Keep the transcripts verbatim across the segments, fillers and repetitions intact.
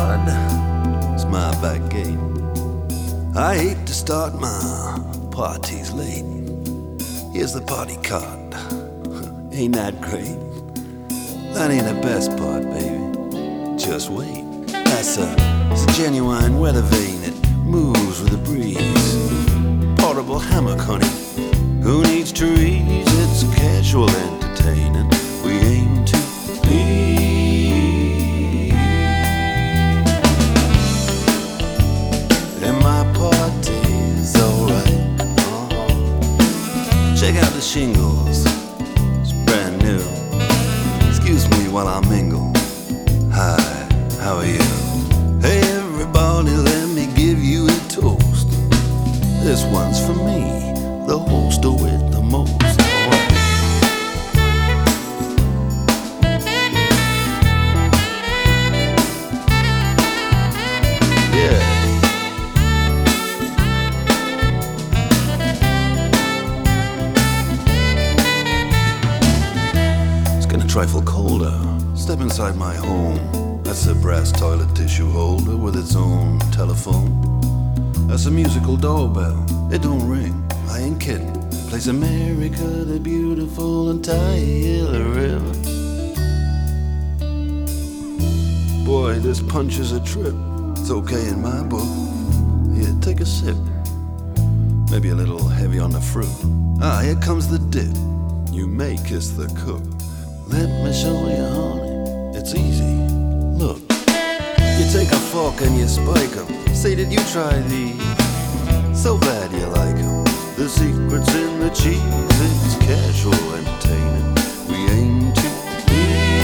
card. It's my back gate. I hate to start my parties late. Here's the party card. Ain't that great? That ain't the best part, baby. Just wait. That's a, it's a genuine weather vane. It moves with the breeze. Portable hammock, honey. Who needs trees? It's casual entertaining. We aim to be. And my party's alright. Uh-huh. Check out the shingles. It's brand new. Excuse me while I mingle. Hi, how are you? Hey everybody, let me give you a toast. This one's for me, the host with the most. Alright. Yeah. It's getting a trifle colder. Step inside my home. That's a brass toilet tissue holder with its own telephone. That's a musical doorbell. It don't ring. I ain't kidding. Plays America the Beautiful and Tyler River. Boy, this punch is a trip. It's okay in my book. Here, take a sip. Maybe a little heavy on the fruit. Ah, here comes the dip. You may kiss the cook. Let me show you, honey. It's easy. Look. You take a fork and you spike 'em. Say, did you try these? So bad you like 'em. The secret's in the cheese. It's casual entertaining. We aim to be.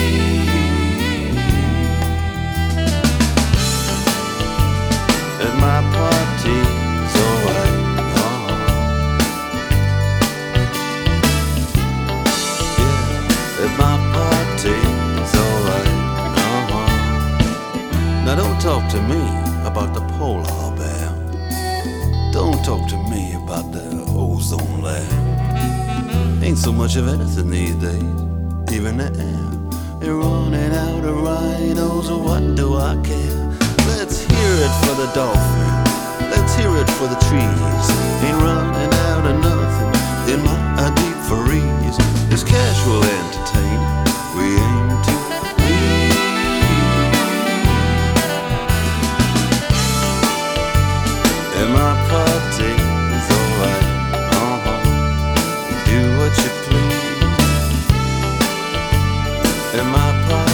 At my party's alright. Uh-huh. Yeah, at my party's alright. Uh-huh. Now don't talk to me about the polar bear. Don't talk to me about the ozone layer. Ain't so much of anything these days, even the air. They're running out of rhinos, what do I care? Let's hear it for the dolphin, let's hear it for the trees. Ain't running out of nothing in my deep freeze. It's casual entertaining, we aim to be. And my party's alright, uh-huh. Do what you please. And my party